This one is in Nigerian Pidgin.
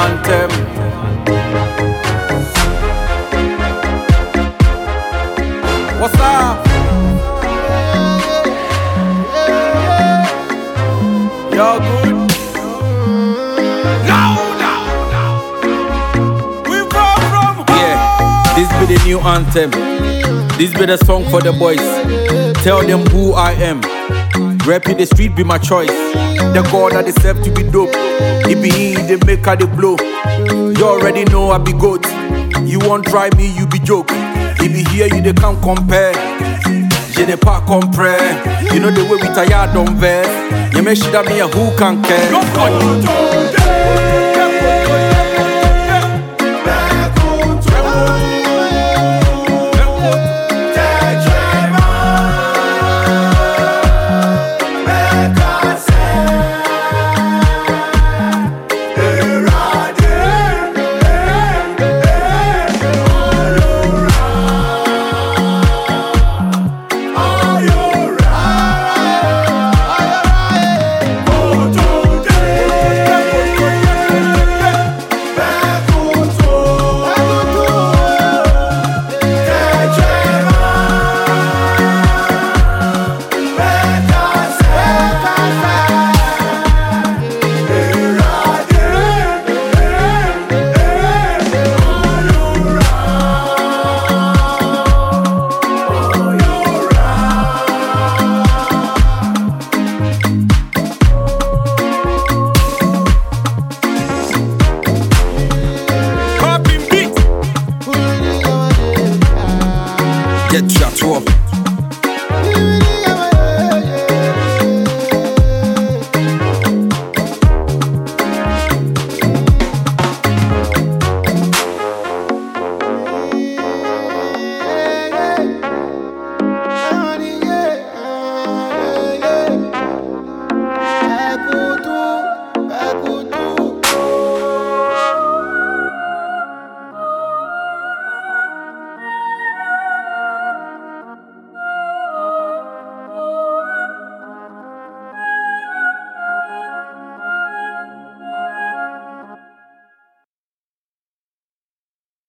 anthem. What's up? You're good. Now. We brought from home. Yeah, this be the new anthem. This be the song for the boys. Tell them who I am. Rapping the street be my choice. The God that deserve to be dope. It be he, the maker, the blow. You already know I be goat. You won't try me, you be joke. It be here, you they can't compare. Je n'ai pas compris. You know the way we tired on verse. You make sure that me a who can care. Get shot up.